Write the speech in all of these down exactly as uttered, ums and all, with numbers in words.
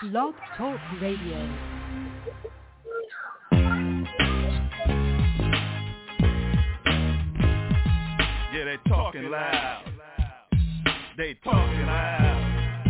Blog Talk Radio. Yeah, they talking loud. They talking loud.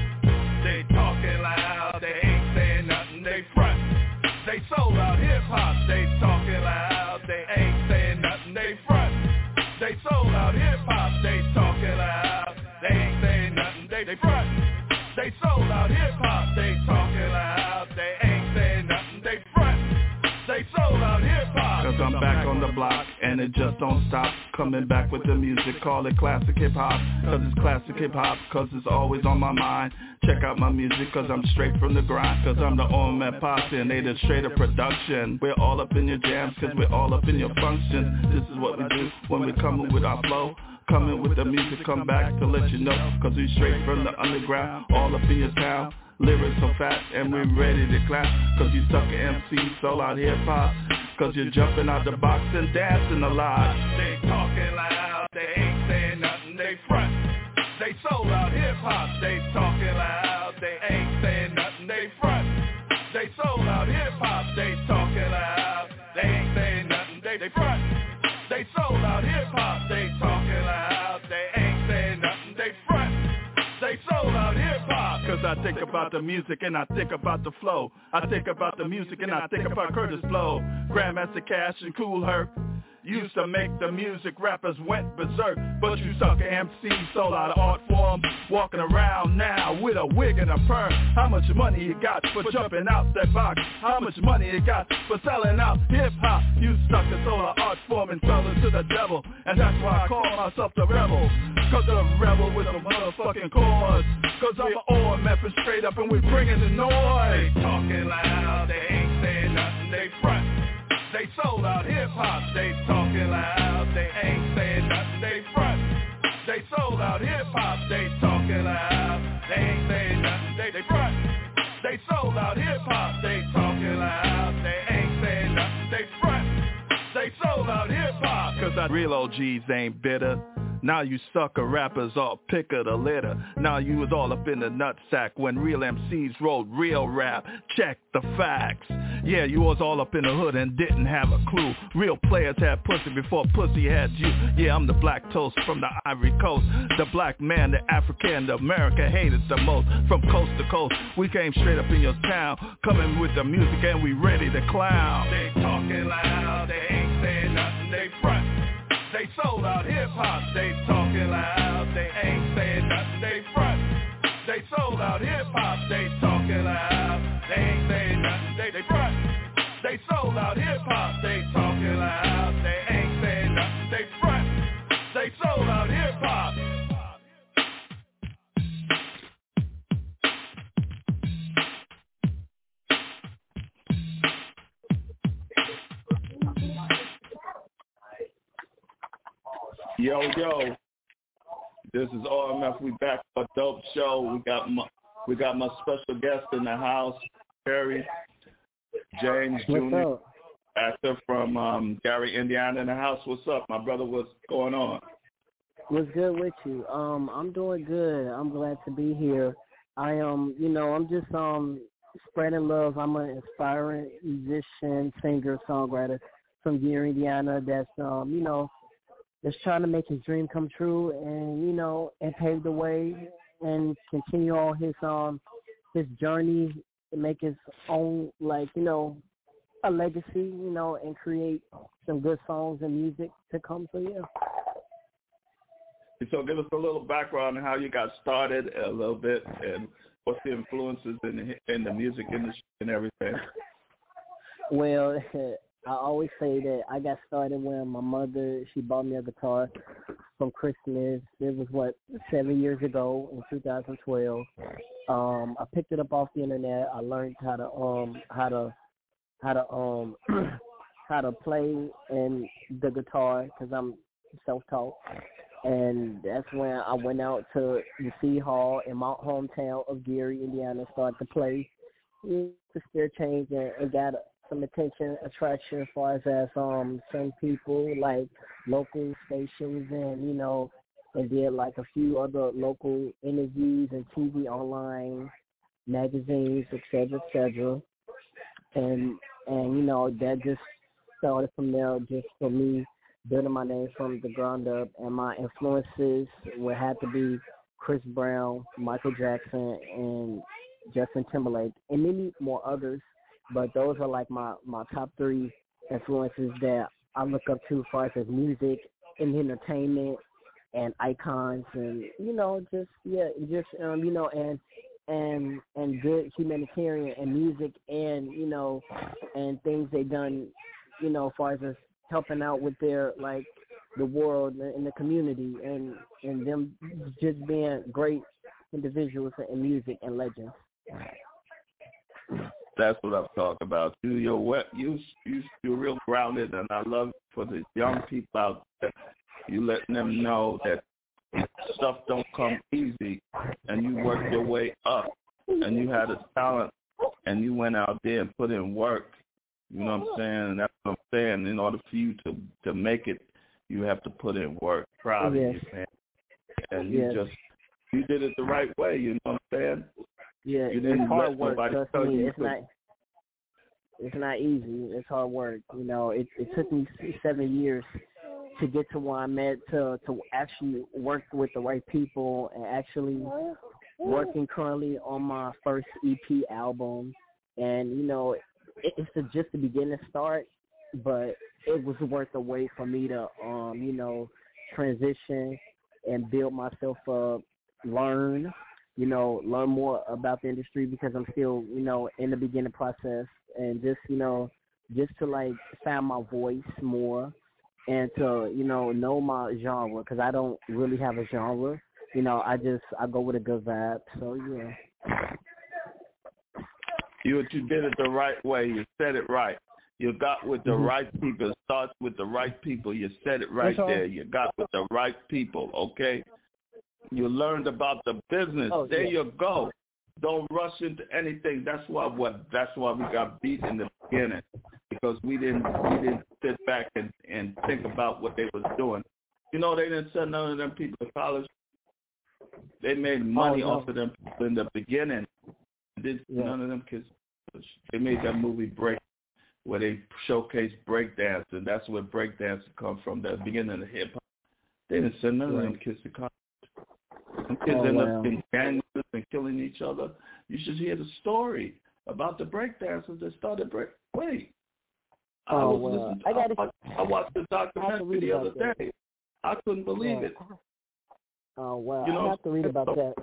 They talking loud. They ain't saying nothing. They front. They sold out hip hop. They talking loud. They ain't saying nothing. They front. They sold out hip hop. They talking loud. They ain't saying nothing. They, they front. They sold out hip hop. They talking loud. They ain't saying nothing. They front. They sold out hip hop. Cause I'm back on the block and it just don't stop. Coming back with the music, call it classic hip hop. Cause it's classic hip hop, cause it's always on my mind. Check out my music cause I'm straight from the grind. Cause I'm the Ormet Posse and they the straight up production. We're all up in your jams cause we're all up in your functions. This is what we do when we come with our flow. Coming with the music, come back to let you know. Cause we straight from the underground, all up in your town. Lyrics so fat and we're ready to clap. Cause you sucker M Cs, sold out hip hop. Cause you're jumping out the box and dancing a lot. They talking loud, they ain't saying nothing, they front. They sold out hip hop, they talking loud, they ain't saying nothing, they front. They sold out hip hop, they talking loud, they ain't saying nothing, they, they front. They sold out hip hop, they talking loud, they ain't saying nothing, they front. They sold out hip hop. Cause I think about the music and I think about the flow. I think about the music and I think about Curtis Blow. Grandmaster Cash and Kool Herc used to make the music, rappers went berserk. But you sucker M Cs sold out of art form. Walking around now with a wig and a perm. How much money you got for jumping out that box? How much money you got for selling out hip hop? You suckers sold out art form and fell into the devil. And that's why I call myself the rebel. Cause I'm a rebel with a motherfucking cause. Cause I'm an all Memphis straight up and we bringing the noise. They talking loud, they ain't saying nothing, they front. They sold out hip hop, they talking loud, they ain't saying nothing, they front. They sold out hip hop, they talking loud, they ain't saying nothing, they, they front. They sold out hip hop, they talking loud, they ain't saying nothing, they front. They sold out hip hop. Cause I real O Gs ain't bitter. Now you sucker rappers all pick of the litter. Now you was all up in the nutsack when real M Cs wrote real rap. Check the facts. Yeah, you was all up in the hood and didn't have a clue. Real players had pussy before pussy had you. Yeah, I'm the black toast from the Ivory Coast. The black man, the African, the America hated the most. From coast to coast, we came straight up in your town. Coming with the music and we ready to clown. They talking loud, they ain't saying nothing, they front. They sold out hip hop, they talking loud, they ain't saying nothing, they front. They sold out hip hop, they talking loud, they ain't saying nothing, they, they front. They sold out hip hop, they talking loud, they ain't saying nothing, they front. They sold out hip hop. Yo, yo, this is R M F. We back for a dope show. We got my, we got my special guest in the house, Perry James Junior, actor from um, Gary, Indiana, in the house. What's up, my brother? What's going on? What's good with you? Um, I'm doing good. I'm glad to be here. I um, you know, I'm just um spreading love. I'm an inspiring musician, singer, songwriter from Gary, Indiana. That's um, you know. Just trying to make his dream come true, and you know, and pave the way, and continue on his um his journey to make his own, like, you know, a legacy, you know, and create some good songs and music to come. So yeah. So give us a little background on how you got started, a little bit, and what's the influences in the, in the music industry and everything. Well. I always say that I got started when my mother, she bought me a guitar from Christmas. It was, what, seven years ago in two thousand twelve. Um, I picked it up off the internet. I learned how to um how to how to um how to play in the guitar because I'm self-taught. And that's when I went out to the City Hall in my hometown of Gary, Indiana, started to play. It just still changed and, and got some attention, attraction as far as, as um some people like local stations and, you know, and did like a few other local interviews and T V online magazines, et cetera, et cetera. And and you know that just started from there, just for me building my name from the ground up. And my influences would have to be Chris Brown, Michael Jackson, and Justin Timberlake, and many more others. But those are like my, my top three influences that I look up to as far as music and entertainment and icons, and you know, just yeah, just um, you know, and and and good humanitarian and music, and you know, and things they done, you know, as far as us helping out with their like the world and the community, and and them just being great individuals in music and legends. That's what I'm talking about. You, you're wet, you, you, you're real grounded, and I love for the young people out there. You letting them know that stuff don't come easy, and you work your way up, and you had a talent, and you went out there and put in work. You know what I'm saying? And that's what I'm saying. In order for you to to make it, you have to put in work. Proud yes. of you, man. And you yes. just you did it the right way. You know what I'm saying? Yeah, you didn't it's hard let work. nobody Trust tell me, you it's not. It's not easy. It's hard work. You know, it, it took me seven years to get to where I'm at, to to actually work with the right people, and actually working currently on my first E P album. And you know, it, it's a, just the beginning start, but it was worth the wait for me to, um, you know, transition and build myself up, learn, you know, learn more about the industry, because I'm still, you know, in the beginning process, and just, you know, just to like find my voice more, and to, you know, know my genre, because I don't really have a genre. You know, I just, I go with a good vibe. So, yeah. You, you did it the right way. You said it right. You got with the mm-hmm. right people. It starts with the right people. You said it right That's there. All. You got with the right people, okay? You learned about the business. Oh, there yeah. you go. Don't rush into anything. That's why what that's why we got beat in the beginning, because we didn't we didn't sit back and, and think about what they was doing. You know, they didn't send none of them people to college. They made money oh, no. off of them people in the beginning. Did yeah. none of them kids? They made that movie Break, where they showcased breakdance, and that's where breakdance come from. The beginning of hip hop. They didn't send none right. of them kids to college. Some kids oh, end wow. up in gangs and killing each other. You should hear the story about the breakdancers that started break. Wait, oh, I was wow. listening. To, I, gotta, I, I watched the documentary the other that. day. I couldn't believe yeah. it. Oh wow! You know, I have to read about that.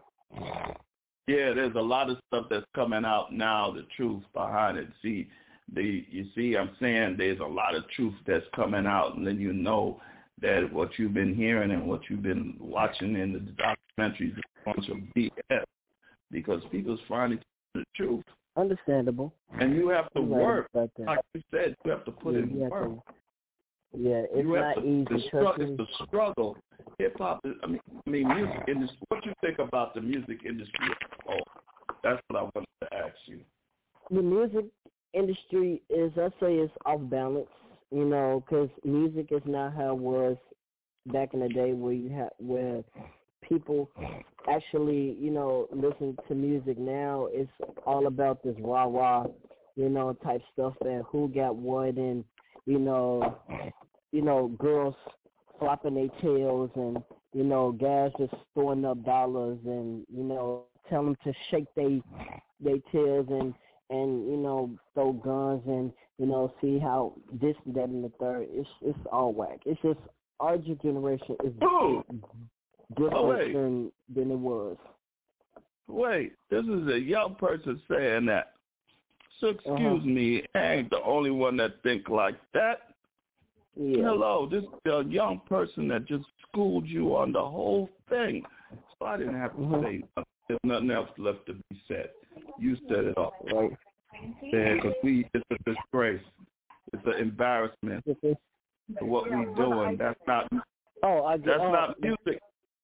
Yeah, there's a lot of stuff that's coming out now. The truth behind it. See, the you see, I'm saying there's a lot of truth that's coming out, and then you know that what you've been hearing and what you've been watching in the documentaries is a bunch of B S, because people's finding the truth. Understandable. And you have to I'm work. Like you said, you have to put yeah, in work. To, yeah, it's you not to, easy. The struggle, it's the struggle. Hip hop. I mean, I mean, music industry. What you think about the music industry? Oh, that's what I wanted to ask you. The music industry is, I say, is off balance. You know, because music is not how it was back in the day, where you had where people actually, you know, listen to music. Now it's all about this rah rah, you know, type stuff, and who got what, and you know, you know, girls flopping their tails, and you know, guys just throwing up dollars, and you know, tell them to shake they their tails, and and you know, throw guns, and you know, see how this, that, and the third. It's it's all whack. It's just our generation is oh. different oh, than than it was. Wait, this is a young person saying that. So excuse uh-huh. me, I ain't the only one that think like that. Yeah. Hello, this is a young person that just schooled you on the whole thing. So I didn't have to mm-hmm. say nothing. There's nothing else left to be said. You said it all. Right. Yeah, because we, it's a disgrace. It's an embarrassment for what we're doing. That's not, oh, I get, that's oh, not music.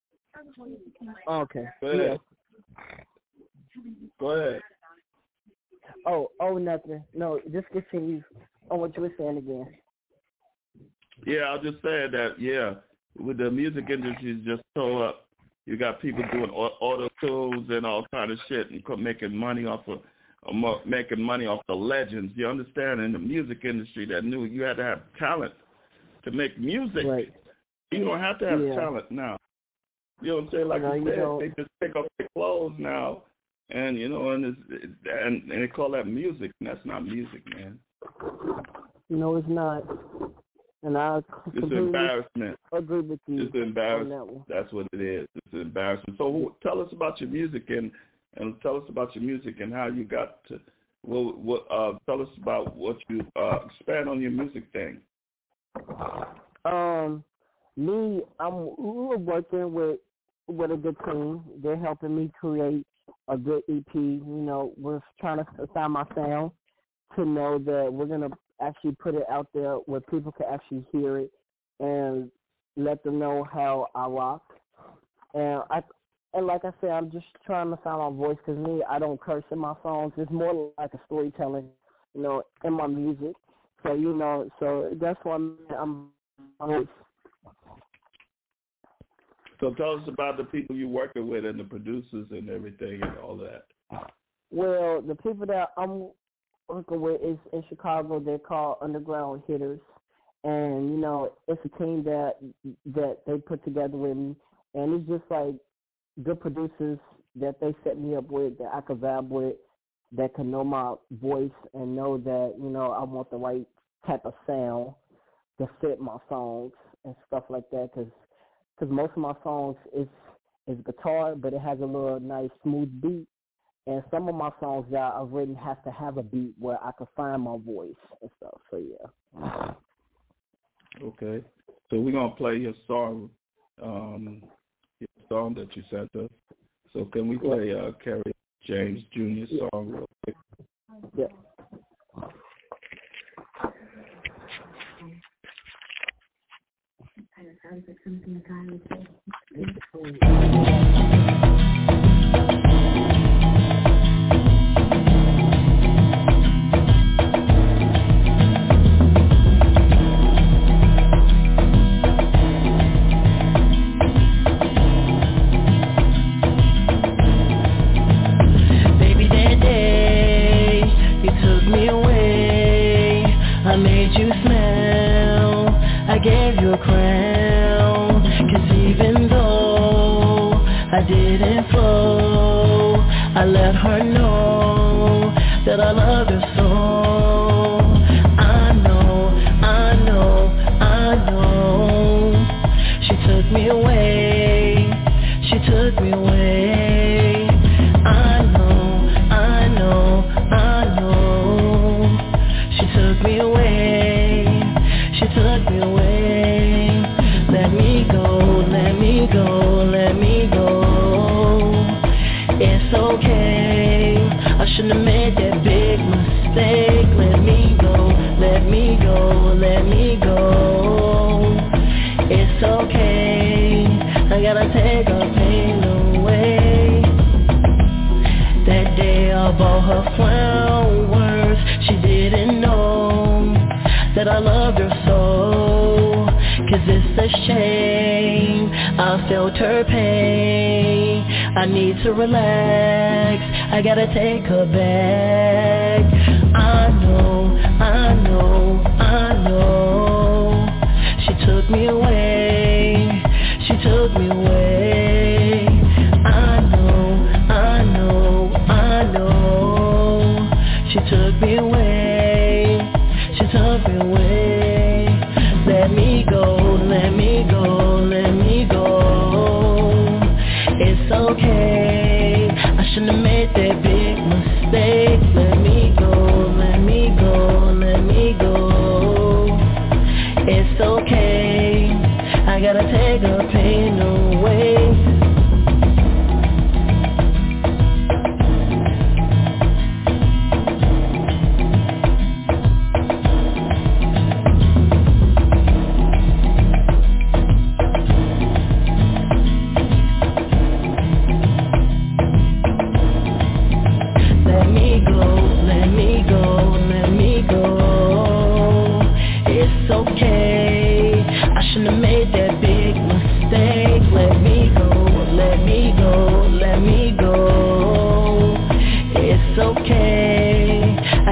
Okay. Go ahead. Yeah. Go ahead. Oh, oh, nothing. No, just continue on what you were saying again. Yeah, I was just saying that, yeah, with the music industry is just so up, You got people doing auto tunes and all kind of shit and making money off of uh, making money off the legends. You understand? In the music industry, that knew you had to have talent to make music. Right. You don't have to have yeah. talent now. You know what I'm saying? Like no, you you said, don't. they just pick up their clothes now, and you know, and it's, and and they call that music, and that's not music, man. No, it's not. And I it's an embarrassment. Agree with you. It's an embarrassment. That one. That's what it is. It's an embarrassment. So tell us about your music and and tell us about your music and how you got to. Well, what? Uh, tell us about what you uh, expand on your music thing. Um, me, I'm we were working with with a good team. They're helping me create a good E P. You know, we're trying to find my sound to know that we're gonna actually put it out there where people can actually hear it and let them know how I rock. And I and like I said, I'm just trying to find my voice because me, I don't curse in my songs. It's more like a storytelling, you know, in my music. So you know, so that's why I'm. I'm So tell us about the people you're working with and the producers and everything and all that. Well, the people that I'm working with is in Chicago. They're called Underground Hitters, and you know it's a team that that they put together with me, and it's just like good producers that they set me up with that I could vibe with, that can know my voice and know that you know I want the right type of sound to fit my songs and stuff like that. Because because most of my songs is is guitar, but it has a little nice smooth beat. And some of my songs that I've written have to have a beat where I can find my voice and stuff. So, yeah. Okay. So we're going to play your song, um, your song that you sent us. So can we play uh, Kerry James Junior's yeah. song real quick? Yeah. Sounds like something a guy would say. Baby, that day you took me away. I made you smile. I gave you a crown. 'Cause even though I didn't flow, I let her know that I love her so. I know, I know, I know. She took me away. She took me away. I know, I know, I know. She took me away. She took me away. Let me go, let me go, let me go. It's okay. I shouldn't have made that big mistake. Let me go, let me go, let me go. It's okay. I gotta take her pain away. That day I bought her flowers. She didn't know that I loved her so. 'Cause it's a shame I felt her pain. I need to relax. I gotta take her back. I know, I know, I know. She took me away. She took me away. I know, I know, I know. She took me away. She took me away. Let me go, let me go, let me go. It's okay. I shouldn't have made that big mistake. Let me go, let me go, let me go. It's okay. I gotta take her pain away.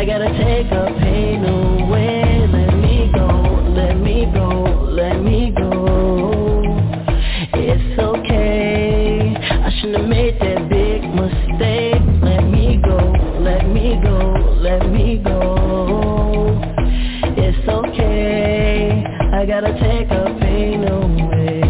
I gotta take the pain away. Let me go, let me go, let me go. It's okay, I shouldn't have made that big mistake. Let me go, let me go, let me go. It's okay, I gotta take the pain away.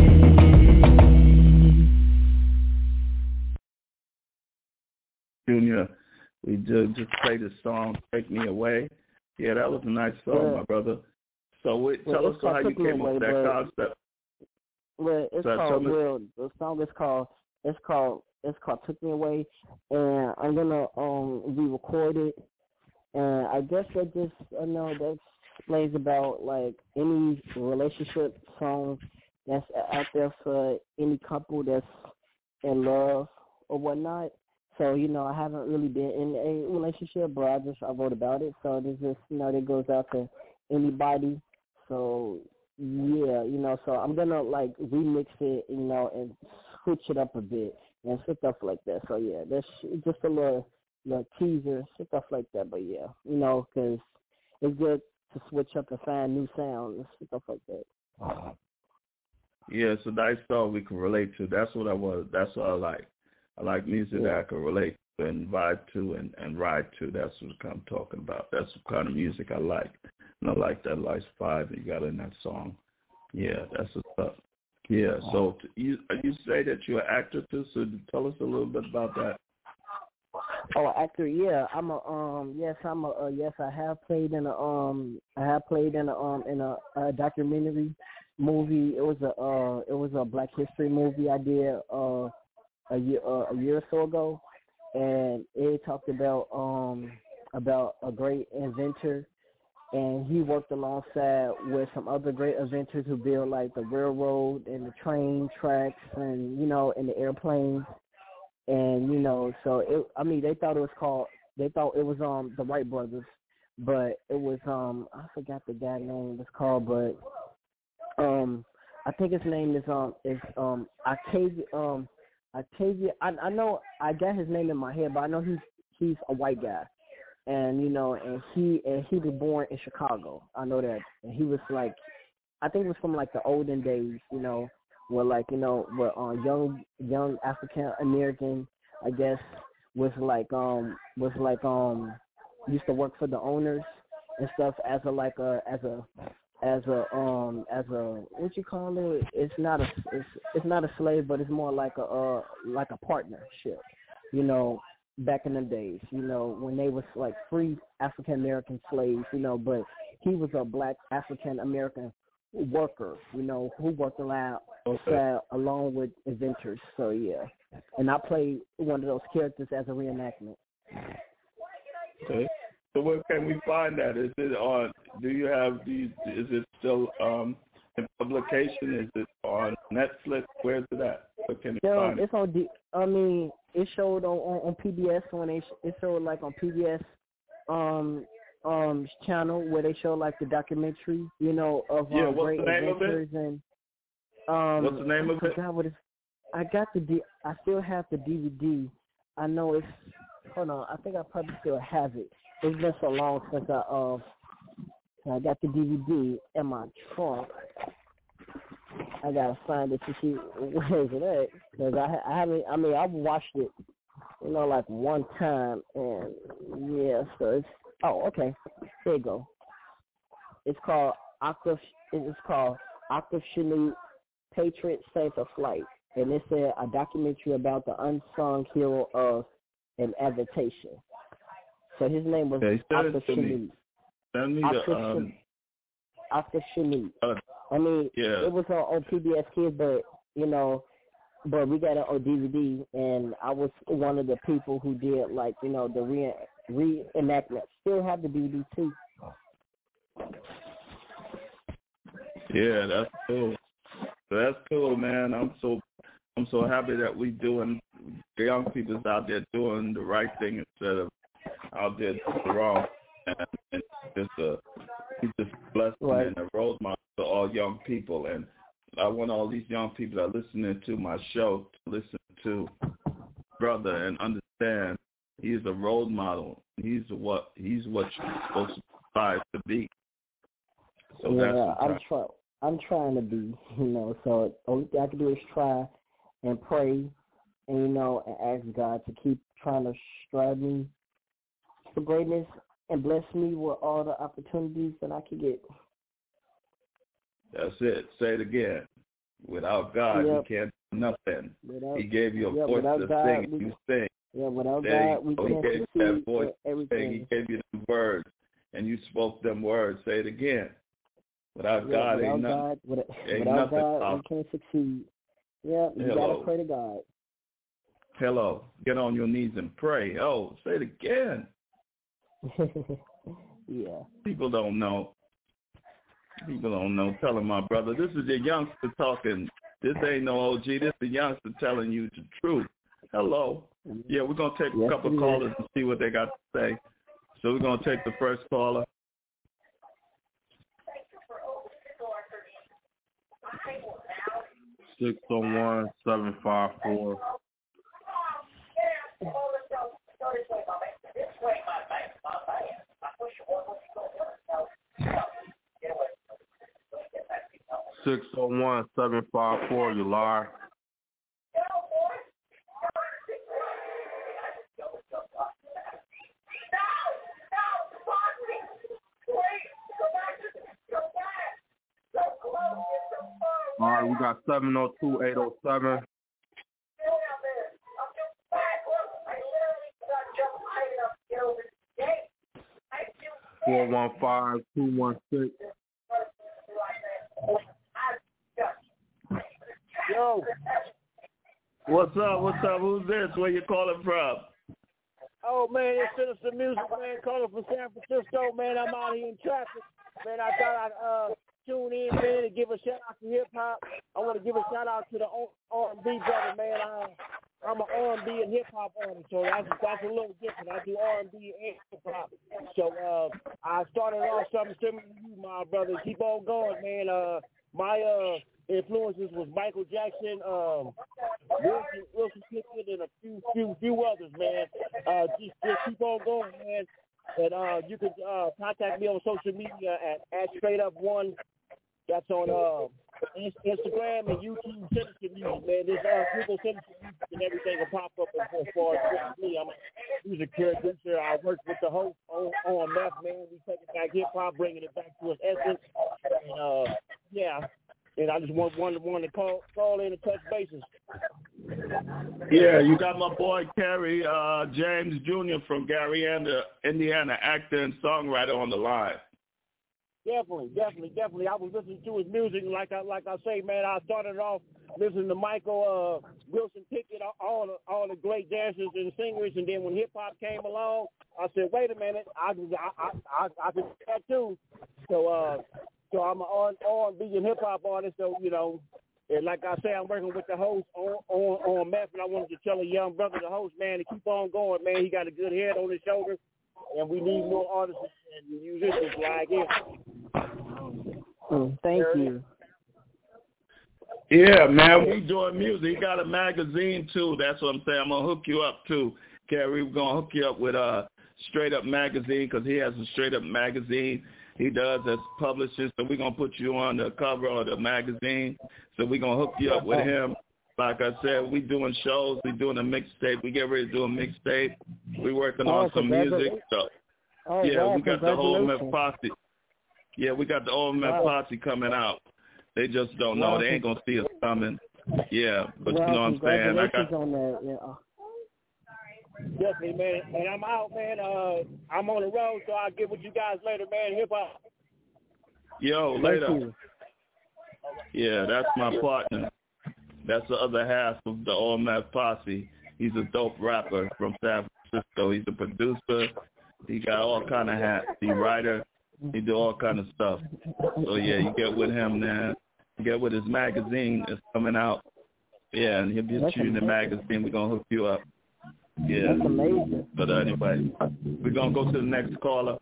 Junior, we just, just played the song "Take Me Away." Yeah, that was a nice song, yeah. my brother. So wait, tell well, us how you came up with that concept. Well, it's so called. Well, the song is called. It's called. It's called "Took Me Away," and I'm gonna um re-record it. And I guess that just I know that explains about like any relationship song that's out there for any couple that's in love or whatnot. So, you know, I haven't really been in a relationship, but I just, I wrote about it. So this just, you know, that goes out to anybody. So, yeah, you know, so I'm going to, like, remix it, you know, and switch it up a bit and stuff like that. So, yeah, that's just a little, little teaser, stuff like that. But, yeah, you know, because it's good to switch up and find new sounds and stuff like that. Yeah, it's a nice song we can relate to. That's what I was. That's what I like. I like music yeah. that I can relate to and vibe to and, and ride to. That's what I'm talking about. That's the kind of music I like. And I like that Life Five that you got in that song. Yeah, that's what's up. Yeah, so you you say that you're an actor too, so tell us a little bit about that. Oh, actor, yeah. I'm a um yes, I'm a uh, yes, I have played in a um I have played in a um in a, a documentary movie. It was a uh it was a Black History movie I did uh a year uh, a year or so ago, and it talked about um about a great inventor, and he worked alongside with some other great inventors who built like the railroad and the train tracks and you know and the airplanes, and you know so it I mean they thought it was called they thought it was um the Wright brothers, but it was um I forgot the guy name it's called, but um I think his name is um is um Octavia um. Octavia, I, I know I got his name in my head, but I know he's he's a white guy, and you know, and he and he was born in Chicago. I know that, and he was like, I think it was from like the olden days, you know, where like you know, where uh, young young African American, I guess, was like um was like um used to work for the owners and stuff as a like a as a as a um as a what you call it? It's not a it's it's not a slave, but it's more like a uh like a partnership. You know, back in the days, you know, when they was like free African American slaves, you know, but he was a black African American worker, you know, who worked around okay. along with inventors. So yeah, and I played one of those characters as a reenactment. Okay. So where can we find that? Is it on? Do you have? Do you, is it still um, in publication? Is it on Netflix? Where's it at? Where can you no, find it's it? on. D, I mean, it showed on, on, on P B S when they it showed like on P B S um um channel where they show like the documentary, you know, of yeah. um, What's great the name adventures of it? and um. What's the name I of it? forgot what it's, I got the D. I still have the D V D. I know it's. Hold on, I think I probably still have it. It's been so long since I um I got the D V D in my trunk. I gotta find it to see where is it at, because I I haven't. I mean, I've watched it, you know, like one time, and yeah. So it's oh okay, there you go. It's called Octave. It's called Octave Chanute, Patriot Saint of Flight, and it's a, a documentary about the unsung hero of an adaptation. So his name was okay, Octave Chanute. Send me the um. Octave Chanute. Uh, I mean, yeah. it was on, on P B S Kids, but you know, but we got it on D V D, and I was one of the people who did like you know the re reenactment. Still have the D V D too. Yeah, that's cool. That's cool, man. I'm so I'm so happy that we doing the young people's out there doing the right thing instead of out there doing the wrong. And, and just a he's just a blessing right. and a role model to all young people. And I want all these young people that are listening to my show to listen to brother and understand He's a role model. He's what he's what you're supposed to strive to be. So yeah, that's what I'm trying. I'm trying to be, you know. So the only thing I can do is try and pray, and you know, and ask God to keep trying to strive me for greatness and bless me with all the opportunities that I can get. That's it. Say it again. Without God, yep. you can't do nothing. Without, he gave you a yep, voice to God, sing, and we, you sing. Yeah, without there God, we go. can't He gave succeed you that voice everything. He gave you the words, and you spoke them words. Say it again. Without yeah, God, without ain't God, nothing. Without, ain't without nothing God, possible. we can't succeed. Yeah, you Hello. gotta pray to God. Hello. Get on your knees and pray. Oh, say it again. yeah. People don't know. People don't know. Tell them, my brother, this is the youngster talking. This ain't no O G. This is the youngster telling you the truth. Hello. Yeah, we're going to take yes, a couple of callers and see what they got to say. So we're going to take the first caller. six oh one, seven five four. six oh one, seven five four, you liar. All right, we got seven oh two, eight oh seven. four one five, two one six. Yo. What's up? What's up? Who's this? Where you calling from? Oh, man, it's Sinister Music, man, calling from San Francisco. Man, I'm out here in traffic. Man, I thought I'd uh, tune in, man, and give a shout-out to hip-hop. I want to give a shout-out to the R and B brother, man. I, I'm an R and B and hip-hop artist, so that's, that's a little different. I do R and B and hip-hop. So uh, I started off something similar to you, my brother. Keep on going, man. Uh, my uh, influences was Michael Jackson, um, Wilson, Wilson Pickett, and a few, few, few others, man. Uh, just, just keep on going, man. And uh, you can uh, contact me on social media at, at Straight Up One. That's on uh, Instagram and YouTube. Sinister Music, man. There's uh, Google Sinister Music and everything will pop up as far as me. I'm a music producer. I work with the host on, on Meth, man. We take it back hip hop, bringing it back to its essence. And uh, yeah. And I just want one one to call call in and touch bases. Yeah, you got my boy Kerry uh, James Junior from Gary, Indiana, actor and songwriter on the line. Definitely, definitely, definitely. I was listening to his music, like I like I say, man. I started off listening to Michael uh, Wilson Pickett, all the all the great dancers and singers, and then when hip hop came along, I said, wait a minute, I I I I, I can do that too. So. uh So I'm an R and B and hip hop artist. So you know, and like I say, I'm working with the host on on on Meth, and I wanted to tell a young brother, the host, man, to keep on going, man. He got a good head on his shoulders, and we need more artists and musicians like him. Mm, thank you. Yeah, man, we doing music. He got a magazine too. That's what I'm saying. I'm gonna hook you up too, Kerry. We're gonna hook you up with a Straight Up magazine because he has a Straight Up magazine. He does as publisher, so we're going to put you on the cover of the magazine. So we're going to hook you up with him. Like I said, we doing shows. We doing a mixtape. We get ready to do a mixtape. We working on some music. So, yeah, we got the whole Meth Posse. Yeah, we got the old Meth Posse coming out. They just don't know. They ain't going to see us coming. Yeah, but you know what I'm saying? I got, on that, yeah. Definitely, man. And I'm out, man. Uh, I'm on the road, so I'll get with you guys later, man. Hip hop. Yo, later. Yeah, that's my partner. That's the other half of the All Meth Posse. He's a dope rapper from San Francisco. He's a producer. He got all kind of hats. He writer. He do all kind of stuff. So yeah, you get with him, man. You get with his magazine that's coming out. Yeah, and he'll get you in the magazine. We're gonna hook you up. Yeah. That's amazing. But uh, anyway, we're going to go to the next caller.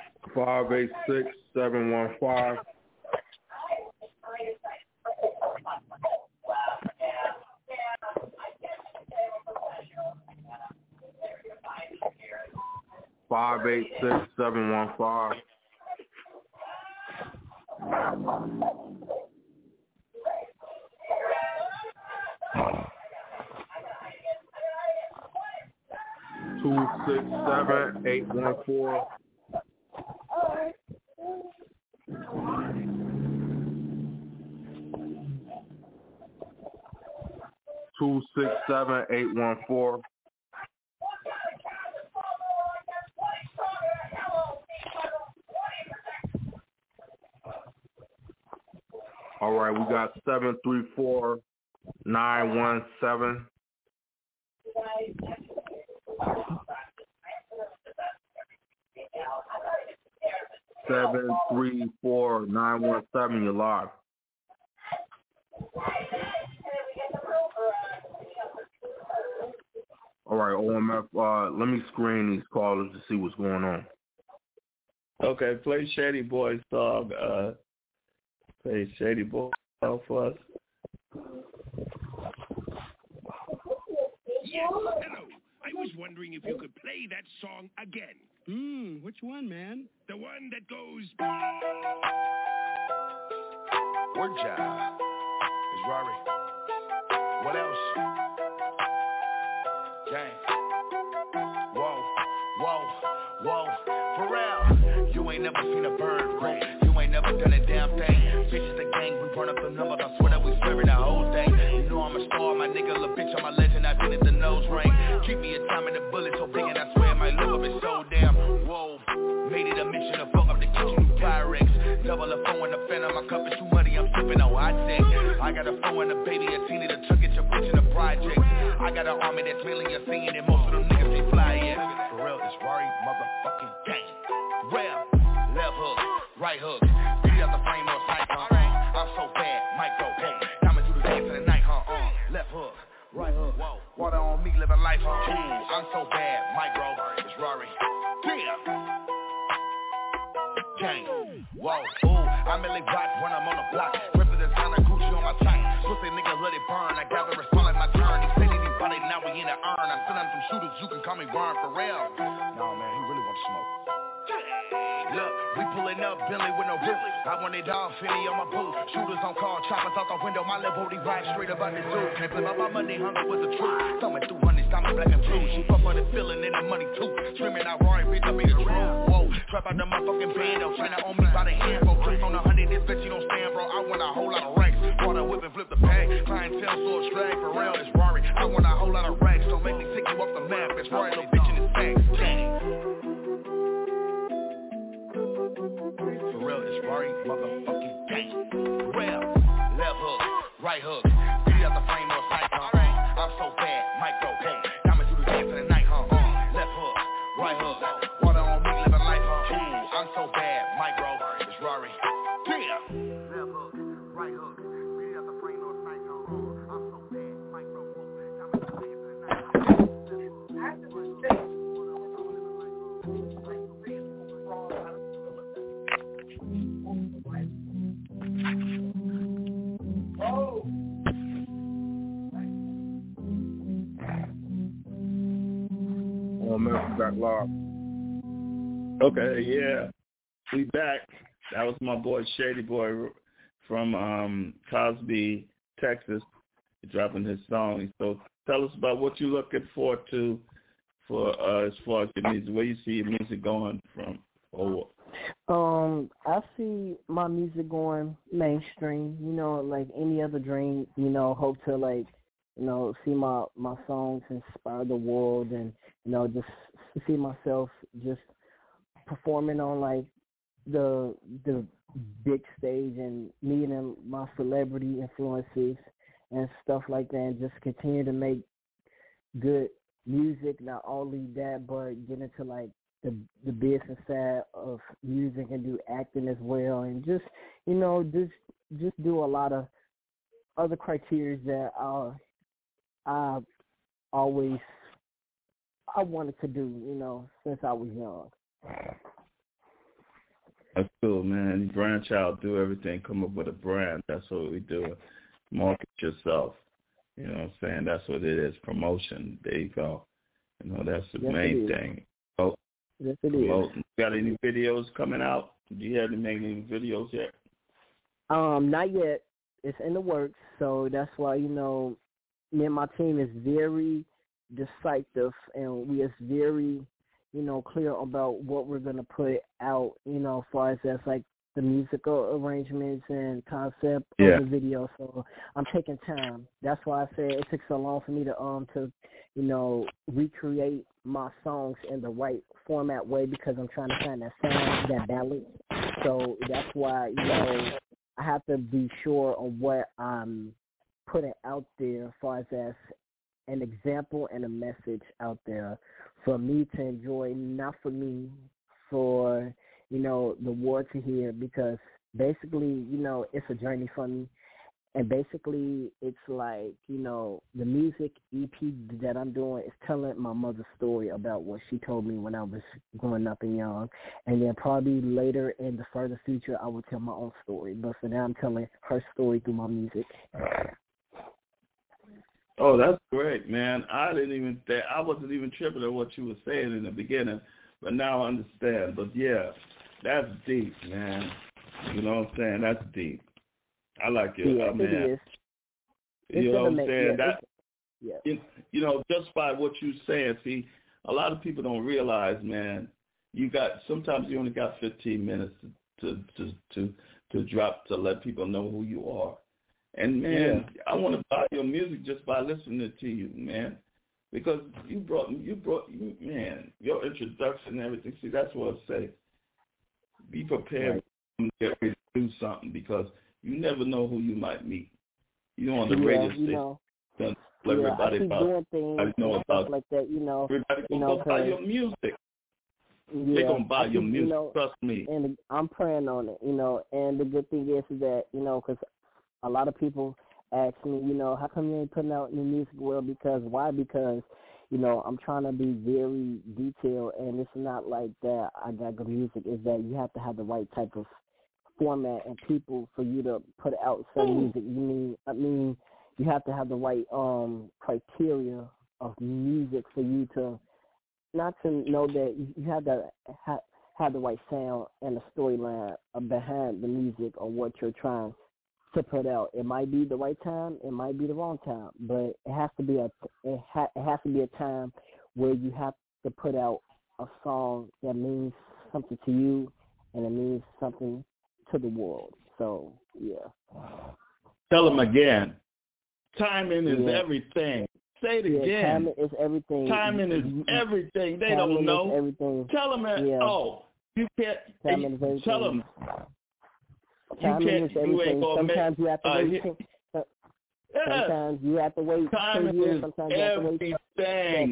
five eight six, seven one five. five eight six seven one five. Two six seven eight one four. Two six seven eight one four. All right, we got seven three four nine one seven. Seven three four nine one seven. You're live. All right, O M F. Uh, let me screen these callers to see what's going on. Okay, play Shady Boy song. Uh, play Shady Boy song for us. Yes, hello. I was wondering if you could play that song again. Hmm, which one, man? The one that goes... Work job. It's Rory. What else? Gang. Whoa, whoa, whoa. For real. You ain't never seen a bird great. You ain't never done a damn thing. Bitches the gang, we run up the numbers. I swear that we swearing the whole thing. You know I'm a star, my nigga, little bitch, I'm a legend. I've been at the nose ring. Keep me a time in the bullet so big and I swear my love is so damn. Whoa. Made it a mission to fuck up the kitchen with Pyrex. Double a phone in the phantom, my cup is too muddy, I'm sipping on hot tech. I got a phone and a baby, a teeny that took it your bitch in the project. I got an army that's mailing your scene and most of them niggas they fly yet. For real, it's Rory motherfucking gang. Real, left hook, right hook. Beat out the frame or sight, uh, uh. I'm so bad, micro, hey. Diamond through the dance in the night, huh, uh. Left hook, right hook, whoa. Water on me, living life, huh, uh. I'm so bad, micro, it's Rory. Damn. Gang. Whoa, ooh, I'm Millie Rock when I'm on the block. Ripping the sound of Gucci on my tight. Pussy nigga let it burn. I gather respond like my turn. He said anybody, now we in the urn. I send them some shooters, you can call me Burn for real. Nah, man, he really wants smoke. Look, we pulling up Billy with no roof. I want it all Philly on my booth. Shooters on call, choppers out the window. My little booty ride straight up out the zoo. Can't flip out my money, hunger was the truth. Thumbing through hundreds, diamond black and blue. She fuck on the feeling and the money too. Screaming out Rory, bitch, I be the truth. Whoa, trap out the motherfucking bando. Tryna own me by the handful. Click on a hundred, this bitch, you don't stand, bro. I want a whole lot of racks. Water whip and flip the bag. Clientele so abstract, for real, it's Rory. I want a whole lot of racks. Don't make me take you off the map. It's Rory, little bitch in his sack. Rory motherfucking gang. Real, left hook, right hook. Beat out the frame or sight, huh, uh. I'm so bad, micro, hey. Diamond through the dance in the night, huh, uh. Left hook, right hook. Water on me, living life, huh, uh. I'm so bad, micro, it's Rory. Damn. Left hook, right hook. Beat out the frame or sight, huh, uh. I'm so bad, micro, diamond through the dance in the night, huh, uh. Oh man, back live. Okay, yeah, we back. That was my boy Shady Boy from um, Cosby, Texas, dropping his song. So tell us about what you're looking forward to for uh, as far as your music. Where you see your music going from? Or Um, I see my music going mainstream, you know, like any other dream, you know, hope to like, you know, see my, my songs inspire the world and, you know, just see myself just performing on like the the big stage and meeting my celebrity influences and stuff like that and just continue to make good music, not only that, but get into like the the business side of music and do acting as well, and just you know just just do a lot of other criteria that I I always I wanted to do, you know, since I was young. That's cool, man. You branch out, do everything, come up with a brand. That's what we do. Market yourself. You know what I'm saying? That's what it is. Promotion. There you go. You know, that's the yes, main thing. So Yes, it is. Well, got any videos coming out? Do you have to make any videos yet? Um, not yet. It's in the works, so that's why, you know, me and my team is very decisive, and we is very, you know, clear about what we're going to put out, you know, as far as that's like the musical arrangements and concept yeah. of the video. So I'm taking time. That's why I said it took so long for me to, um, to, you know, recreate my songs in the right format way, because I'm trying to find that sound, that balance. So that's why, you know, I have to be sure of what I'm putting out there as far as, as an example and a message out there for me to enjoy, not for me, for, you know, the world to hear, because basically, you know, it's a journey for me. And basically, it's like, you know, the music E P that I'm doing is telling my mother's story about what she told me when I was growing up and young. And then probably later in the further future, I will tell my own story. But for now, I'm telling her story through my music. Oh, that's great, man. I didn't even th- I wasn't even tripping on what you were saying in the beginning, but now I understand. But, yeah, that's deep, man. You know what I'm saying? That's deep. I like it. Yeah, I mean, it is. You It's know what I'm make, saying? yeah, that, yeah. you, you know, just by what you're saying, see, a lot of people don't realize, man, you got, sometimes you only got fifteen minutes to, to, to, to drop to let people know who you are. And, man, yeah. I want to buy your music just by listening to you, man, because you brought, you brought, you, man, your introduction and everything. See, that's what I say. Be prepared right. to get ready to do something, because you never know who you might meet. You know, on the yeah, radio station, you know, tell yeah, everybody I keep about, doing things I know and about stuff like that, you know. Everybody you gonna know, buy your music. Yeah, They're going to buy I your keep, music, you know, trust me. And I'm praying on it, you know. And the good thing is, is that, you know, because a lot of people ask me, you know, how come you ain't putting out new music? Well, because, why? Because, you know, I'm trying to be very detailed, and it's not like that I got good music. It's that you have to have the right type of format and people for you to put out some music. You mean, I mean, you have to have the right um criteria of music for you to, not to know that you have to have, have the right sound and the storyline behind the music or what you're trying to put out. It might be the right time, it might be the wrong time, but it has to be a it, ha, it has to be a time where you have to put out a song that means something to you and it means something to the world. So yeah. Tell them again. Timing is yeah. everything. Say it yeah, again. Timing is everything. Timing is everything. They timing don't know. Is everything. Tell them that. Yeah. Oh, you can't. Timing is everything. Tell them. Timing you can't. is everything. You Sometimes make, you have to uh, wait. Hit, ten, yes. Sometimes you have to wait Timing ten years. is Sometimes you have to wait everything.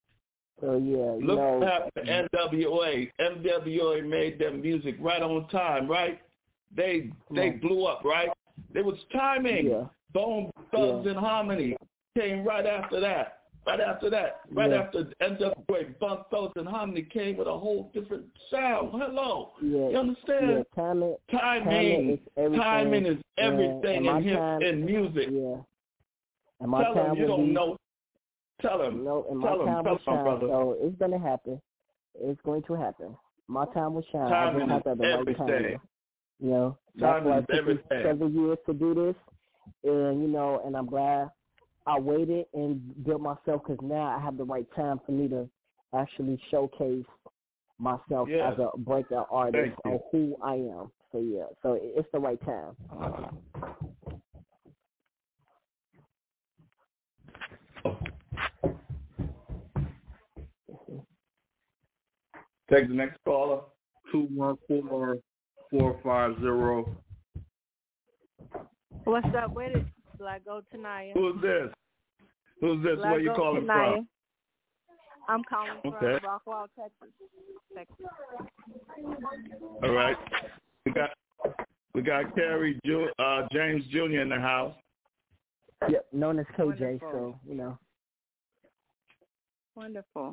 So yeah, you Look know, what happened to N W A. N W A made their music right on time, right? They they on. blew up, right? There was timing. Yeah. Bone Thugs yeah. and Harmony came right after that. Right after that. Right yeah. after N W A, Bone Thugs and Harmony came with a whole different sound. Hello. Yeah. You understand? Yeah. Timing, timing. Timing is everything. Timing is everything yeah. in hip time, in music. Yeah. And my Tell time them you don't be, know. Tell them. No, and my tell time them. will Tell shine. them, brother. So it's gonna happen. It's going to happen. My time will shine. Timing I just have to have the right everything. timing. You know, Timing that's why is it took me everything. seven years to do this, and you know, and I'm glad I waited and built myself, because now I have the right time for me to actually showcase myself yes. as a breakout artist Thank of who I am. So yeah, so it's the right time. Take the next caller. Two one four four five zero. What's up with it? Black Gold Tanaya. Who's this? Who's this? Black Where you Gold calling Tanaya. from? I'm calling okay. from Rockwall, Texas. Texas. All right. We got we got Kerry Ju- uh, James Junior in the house. Yep, known as K J. Wonderful. So you know. Wonderful.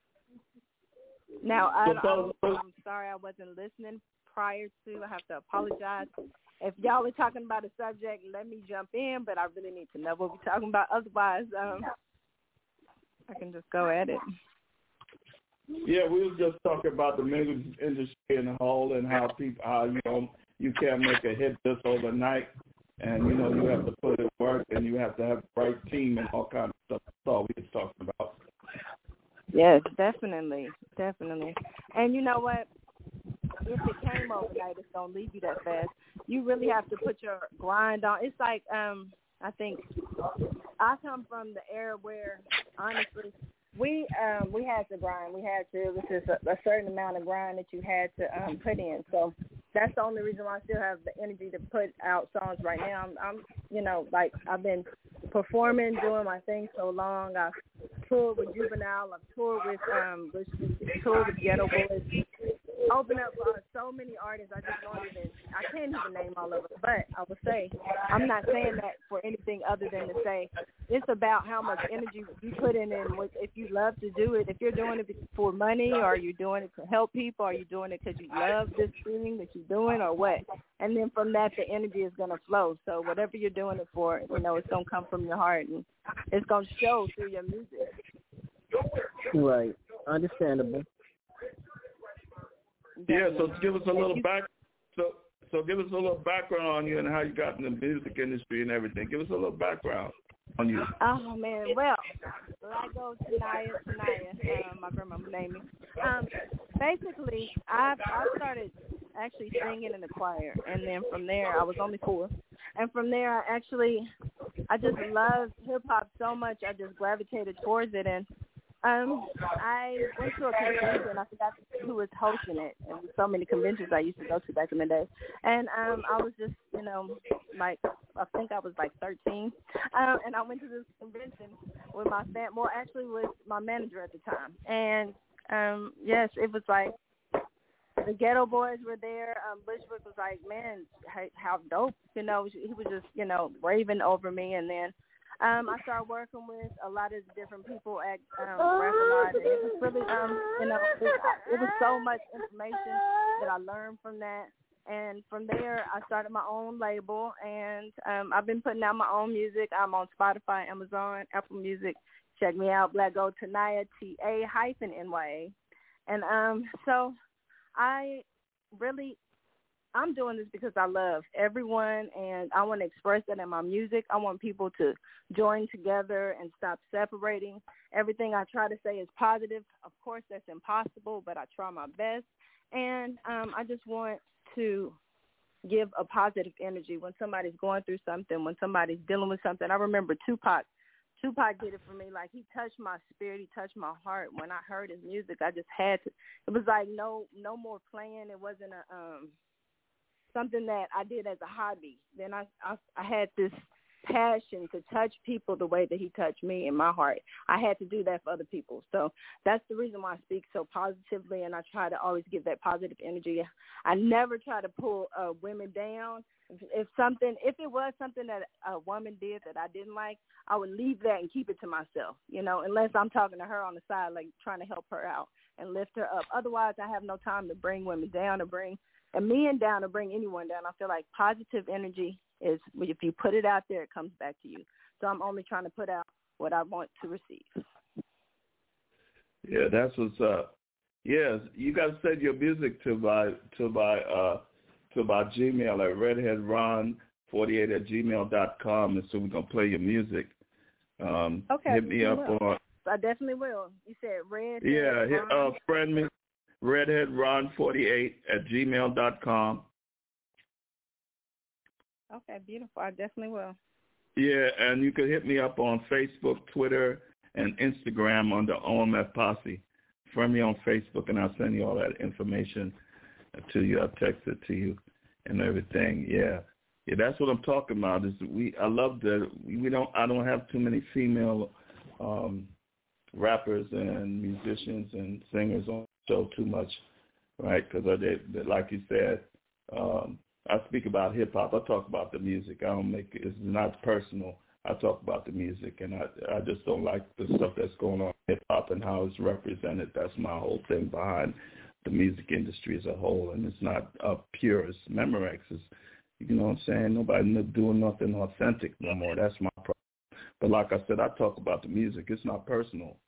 Now, I, I, I'm sorry I wasn't listening prior to. I have to apologize. If y'all are talking about a subject, let me jump in, but I really need to know what we're talking about. Otherwise, um, I can just go at it. Yeah, we was just talking about the music industry in a whole and how people, how you know, you can't make a hit just overnight, and you know you have to put in work and you have to have the right team and all kinds of stuff. That's all we was talking about. Yes, definitely, definitely. And you know what? If it came overnight, it's gonna leave you that fast. You really have to put your grind on. It's like um, I think I come from the era where honestly. We um we had to grind. We had to. It was just a, a certain amount of grind that you had to um, put in. So that's the only reason why I still have the energy to put out songs right now. I'm, I'm you know, like I've been performing, doing my thing so long. I've toured with Juvenile. I've toured with um, toured with Ghetto Boys. Open up for so many artists. I just don't even. I can't even name all of them. But I would say I'm not saying that for anything other than to say it's about how much energy you put in. And if you love to do it, if you're doing it for money, or you're doing it to help people, or you're doing it because you love this thing that you're doing, or what. And then from that, the energy is going to flow. So whatever you're doing it for, you know, it's going to come from your heart, and it's going to show through your music. Right. Understandable. Yeah, so give us a little back. So, so give us a little background on you and how you got in the music industry and everything. Give us a little background on you. Oh man, well, Black Gold Tanaya, Tanaya, um, my grandmama named me. Um, basically, I I started actually singing in the choir, and then from there, I was only four, and from there, I actually, I just loved hip hop so much, I just gravitated towards it, and. Um, I went to a convention. I forgot who was hosting it. And so many conventions I used to go to back in the day. And um, I was just, you know, like I think I was like thirteen. Um, and I went to this convention with my fam. Well, actually, with my manager at the time. And um, yes, it was like the Ghetto Boys were there. Um, Bushwick was like, man, how dope, you know. He was just, you know, raving over me, and then. Um, I started working with a lot of different people at um, Rap-A-Lot, and it was really, um, you know, it, it was so much information that I learned from that. And from there, I started my own label, and um, I've been putting out my own music. I'm on Spotify, Amazon, Apple Music. Check me out, Black Gold Tanaya, T A hyphen N Y A. And um, so I really... I'm doing this because I love everyone, and I want to express that in my music. I want people to join together and stop separating. Everything I try to say is positive. Of course, that's impossible, but I try my best. And um, I just want to give a positive energy when somebody's going through something, when somebody's dealing with something. I remember Tupac. Tupac did it for me. Like, he touched my spirit. He touched my heart. When I heard his music, I just had to. It was like no no more playing. It wasn't a um. something that I did as a hobby. Then I, I I had this passion to touch people the way that he touched me in my heart. I had to do that for other people. So that's the reason why I speak so positively, and I try to always give that positive energy. I never try to pull uh, women down. If, if something, if it was something that a woman did that I didn't like, I would leave that and keep it to myself, you know, unless I'm talking to her on the side, like trying to help her out and lift her up. Otherwise, I have no time to bring women down or bring a men down or bring anyone down. I feel like positive energy is, if you put it out there, it comes back to you. So I'm only trying to put out what I want to receive. Yeah, that's what's up. Yes, you got to send your music to my to my uh, to my Gmail at redheadron forty-eight at gmail dot com, and so we're gonna play your music. Um, okay, hit me up will. on. I definitely will. You said red. Yeah, hit, uh, friend me. redheadron forty-eight at gmail dot com. Okay, beautiful. I definitely will. Yeah, and you can hit me up on Facebook, Twitter, and Instagram under O M F Posse. Friend me on Facebook, and I'll send you all that information to you. I'll text it to you and everything. Yeah, yeah, that's what I'm talking about. Is we? I love that we don't. I don't have too many female um, rappers and musicians and singers on the show too much, right? Because I did, like you said, um, I speak about hip hop. I talk about the music. I don't make it. It's not personal. I talk about the music, and I I just don't like the stuff that's going on in hip hop and how it's represented. That's my whole thing behind the music industry as a whole, and it's not uh, pure. It's Memorex. It's, you know what I'm saying? Nobody doing nothing authentic no more. That's my problem. But like I said, I talk about the music. It's not personal.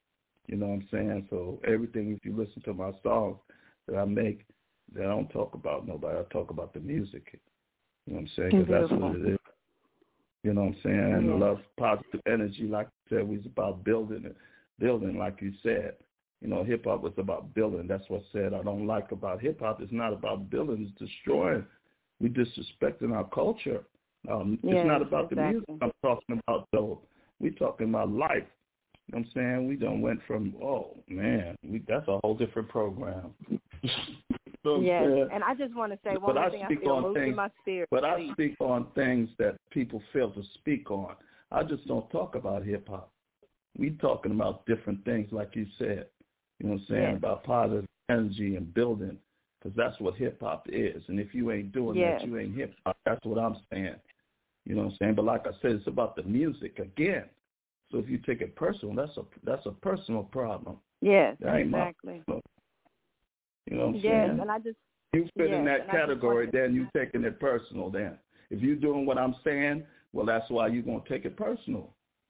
You know what I'm saying? So everything, if you listen to my songs that I make, that I don't talk about nobody. I talk about the music. You know what I'm saying? Because that's what it is. You know what I'm saying? And yeah. love, positive energy, like I said, was about building it. Building, like you said. You know, hip-hop was about building. That's what I said I don't like about hip-hop. It's not about building. It's destroying. We disrespecting our culture. Um, yes, it's not about exactly. the music I'm talking about, though. We talking about life. You know what I'm saying? We done went from, oh, man, we, that's a whole different program. You know yes, and I just want to say one but more I thing. speak I feel on moved things, in my spirit. But please. I speak on things that people fail to speak on. I just don't talk about hip-hop. We talking about different things, like you said. You know what I'm saying? Yes. About positive energy and building, because that's what hip-hop is. And if you ain't doing yes. that, you ain't hip-hop. That's what I'm saying. You know what I'm saying? But like I said, it's about the music again. So if you take it personal, that's a that's a personal problem. Yes, that ain't exactly. My, you know what I'm yes, saying? and I just you fit yes, in that category, to... then you taking it personal. Then if you're doing what I'm saying, well, that's why you're gonna take it personal.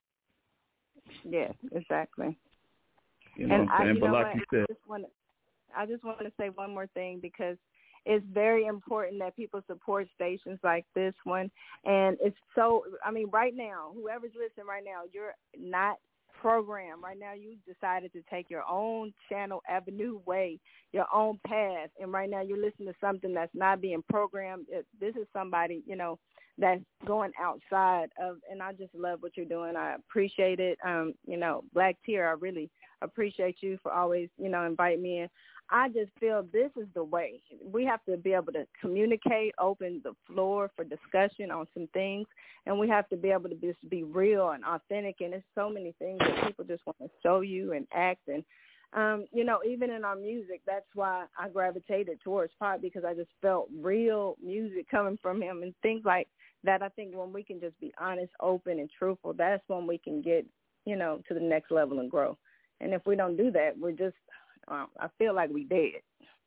Yes, exactly. You know and what I'm saying? I, you but know like what? you said, I just want to, I just want to say one more thing, because it's very important that people support stations like this one. And it's so, I mean, right now, whoever's listening right now, you're not programmed. Right now, you decided to take your own channel, avenue, way, your own path. And right now, you're listening to something that's not being programmed. It, this is somebody, you know, that's going outside of, and I just love what you're doing. I appreciate it. Um, you know, Black Tear, I really appreciate you for always, you know, inviting me in. I just feel this is the way. We have to be able to communicate, open the floor for discussion on some things, and we have to be able to just be real and authentic. And there's so many things that people just want to show you and act. And, um, you know, even in our music, that's why I gravitated towards pop, because I just felt real music coming from him and things like that. I think when we can just be honest, open, and truthful, that's when we can get, you know, to the next level and grow. And if we don't do that, we're just, Um, I feel like we dead.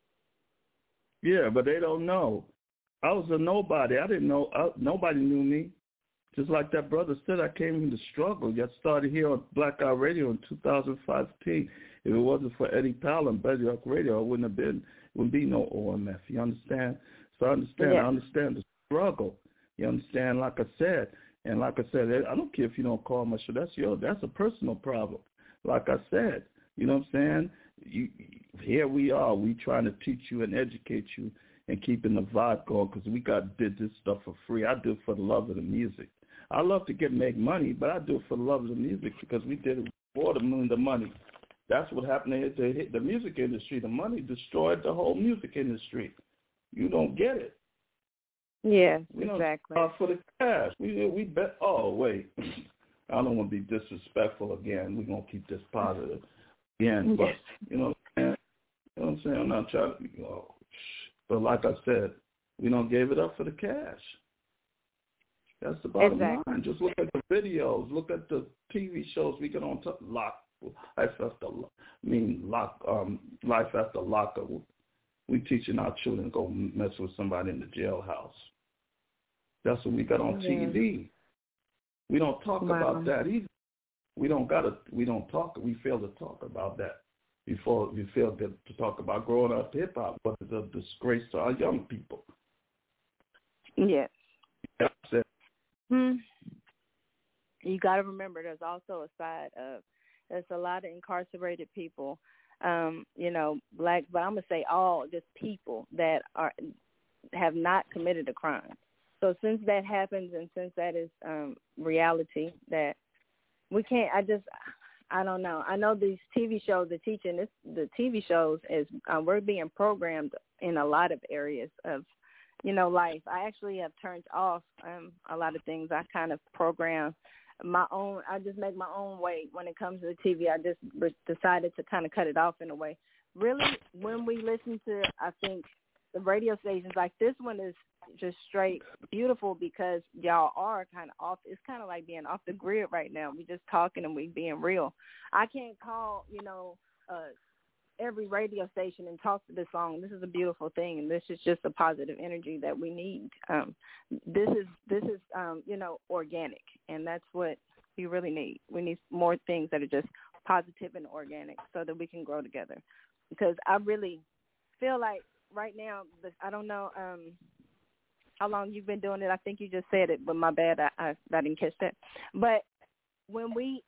Yeah, but they don't know. I was a nobody. I didn't know. I, nobody knew me. Just like that brother said, I came from the struggle. I started here on Black Eye Radio in two thousand fifteen. If it wasn't for Eddie Powell and Betty Rock Radio, it wouldn't have been, wouldn't be no O M F. You understand? So I understand. Yeah. I understand the struggle. You understand? Like I said, and like I said, I don't care if you don't call my show. That's your. That's a personal problem. Like I said, you know what I'm saying? You, here we are. We trying to teach you and educate you and keeping the vibe going, because we got did this stuff for free. I do it for the love of the music. I love to get make money, but I do it for the love of the music, because we did it for the moon, the money. That's what happened to hit the music industry. The money destroyed the whole music industry. You don't get it. Yes, we exactly. Don't, uh, for the cash, we we bet. Oh wait, I don't want to be disrespectful again. We're gonna keep this positive. Again, but, you know, you know what I'm saying? I'm not trying to be, you know, but like I said, we don't give it up for the cash. That's the bottom exactly. line. Just look at the videos, look at the T V shows we get on top. Lock, life after, I mean, lock, um, life after lockup. We teaching our children to go mess with somebody in the jailhouse. That's what we got on yeah. T V. We don't talk wow. about that either. We don't gotta. We don't talk. We fail to talk about that. Before we fail to, to talk about growing up hip hop, but it's a disgrace to our young people. Yes. That's it. Hmm. You got to remember, there's also a side of there's a lot of incarcerated people. Um, you know, black, but I'm gonna say all just people that are have not committed a crime. So since that happens, and since that is um, reality, that we can't, I just, I don't know. I know these T V shows are teaching this, the T V shows is, uh, we're being programmed in a lot of areas of, you know, life. I actually have turned off um, a lot of things. I kind of program my own, I just make my own way when it comes to the T V. I just re- decided to kind of cut it off in a way. Really, when we listen to, I think, the radio stations like this one is just straight beautiful, because y'all are kind of off. It's kind of like being off the grid right now. We just talking and we being real. I can't call, you know, uh, every radio station and talk to this song. This is a beautiful thing, and this is just a positive energy that we need. Um, this is this is um, you know, organic, and that's what we really need. We need more things that are just positive and organic so that we can grow together. Because I really feel like right now, I don't know um, how long you've been doing it. I think you just said it, but my bad, I, I, I didn't catch that. But when we,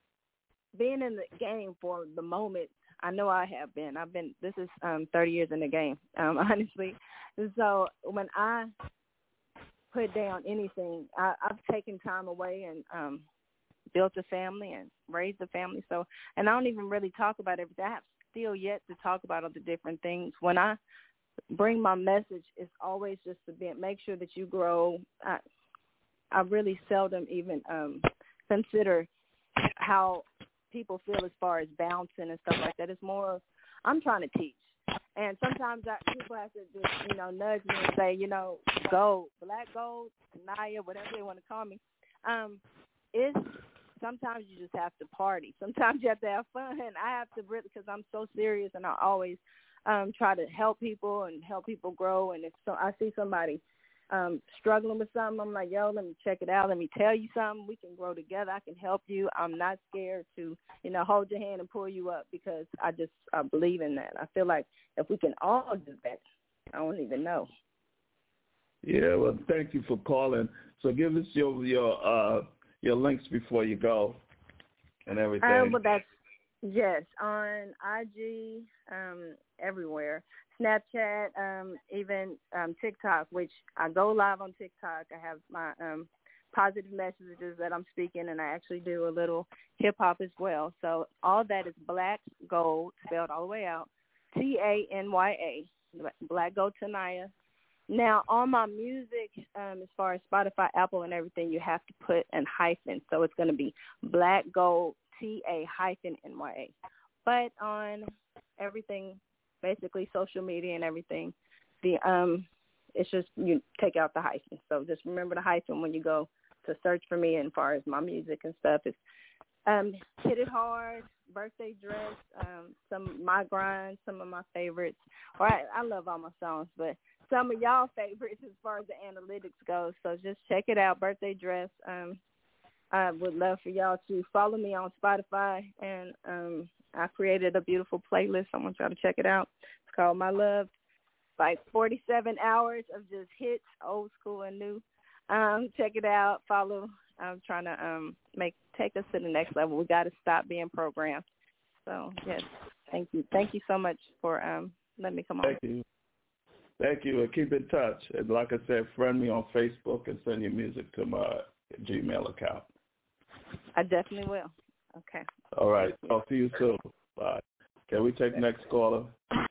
being in the game for the moment, I know I have been. I've been, this is um, thirty years in the game, um, honestly. And so when I put down anything, I, I've taken time away and um, built a family and raised a family. So, and I don't even really talk about everything. I have still yet to talk about all the different things. When I bring my message, it's always just to be, make sure that you grow. I, I really seldom even um, consider how people feel as far as bouncing and stuff like that. It's more, I'm trying to teach. And sometimes I, people have to just, you know, nudge me and say, you know, gold, black gold, Naya, whatever they want to call me. Um, it's sometimes you just have to party. Sometimes you have to have fun. And I have to really, because I'm so serious, and I always um, try to help people and help people grow. And if so, I see somebody um, struggling with something, I'm like, yo, let me check it out. Let me tell you something. We can grow together. I can help you. I'm not scared to, you know, hold your hand and pull you up, because I just I believe in that. I feel like if we can all do that, I don't even know. Yeah, well, thank you for calling. So give us your your uh, your links before you go and everything. Um, well, that's, yes, on I G, um, everywhere. Snapchat, um, even um, TikTok, which I go live on TikTok. I have my um, positive messages that I'm speaking, and I actually do a little hip-hop as well. So all that is Black Gold, spelled all the way out, T A N Y A, Black Gold Tanaya. Now, on my music, um, as far as Spotify, Apple, and everything, you have to put an hyphen. So it's going to be Black Gold, T A hyphen N Y A. But on everything, basically social media and everything, the um, it's just you take out the hyphen. So just remember the hyphen when you go to search for me. And as far as my music and stuff, it's um, Hit It Hard, Birthday Dress, um, some of my grind, some of my favorites. Or I, I love all my songs, but some of y'all favorites as far as the analytics goes. So just check it out, Birthday Dress. Um, I would love for y'all to follow me on Spotify, and um, I created a beautiful playlist. I want y'all to check it out. It's called My Love. Like forty-seven hours of just hits, old school and new. Um, check it out. Follow. I'm trying to um, make take us to the next level. We got to stop being programmed. So, yes, thank you. Thank you so much for um, letting me come on. Thank you. Thank you. And keep in touch. And like I said, friend me on Facebook and send your music to my Gmail account. I definitely will. Okay. All right. Talk to you soon. Bye. Can we take next caller?